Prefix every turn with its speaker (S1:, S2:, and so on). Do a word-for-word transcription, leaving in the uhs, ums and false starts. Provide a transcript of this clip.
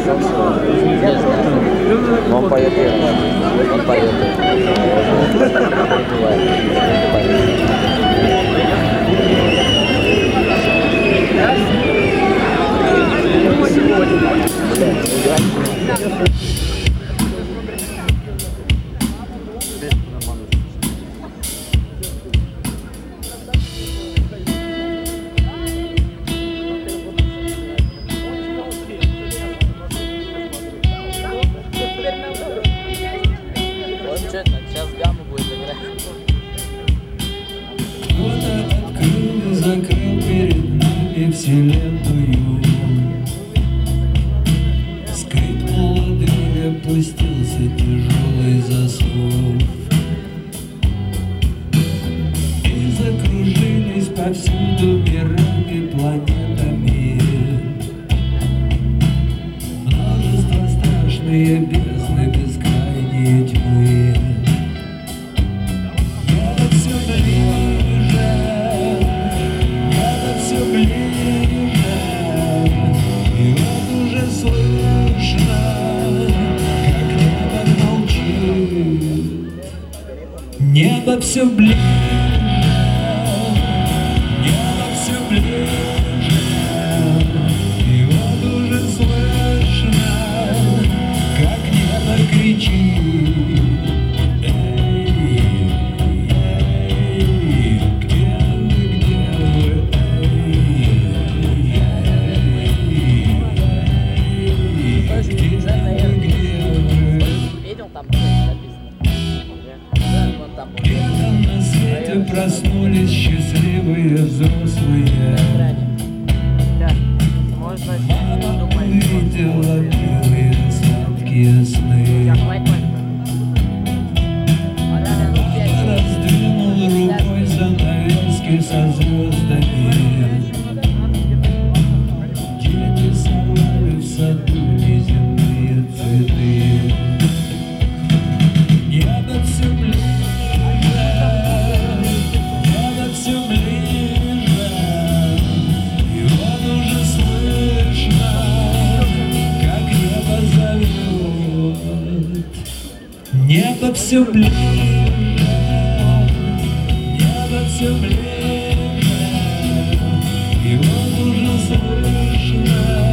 S1: Не знаю. Но он поет первым. Он поет. Сейчас гамма будет играть.
S2: Кто-то открыл и закрыл перед нами вселенную. Скрипнула дверь, опустился тяжелый засов. И закружились повсюду мирами, планетами. Множество страшные бездны, бескрайние тьмы. Небо все ближе, небо все ближе, и вот уже слышно, как небо кричит. Эй, эй, где вы, где вы, эй, эй, где вы, где вы?
S1: Видел там написано?
S2: Где-то на свете проснулись счастливые взрослые. Мама видела белые сладкие сны. Папа раздвинул рукой занавески со звездами. Дети сорвали в саду неземные цветы. Небо все ближе. Небо все ближе, небо все ближе, и вот уже слышно.